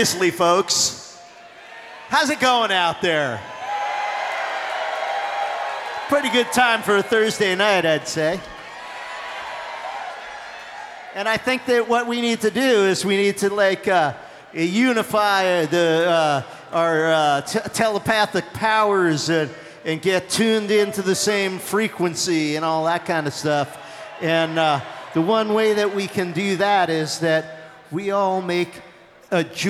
seriously, folks, how's it going out there? Pretty good time for a Thursday night, I'd say. And I think that what we need to do is we need to unify our telepathic powers and get tuned into the same frequency and all that kind of stuff. And the one way that we can do that is that we all make a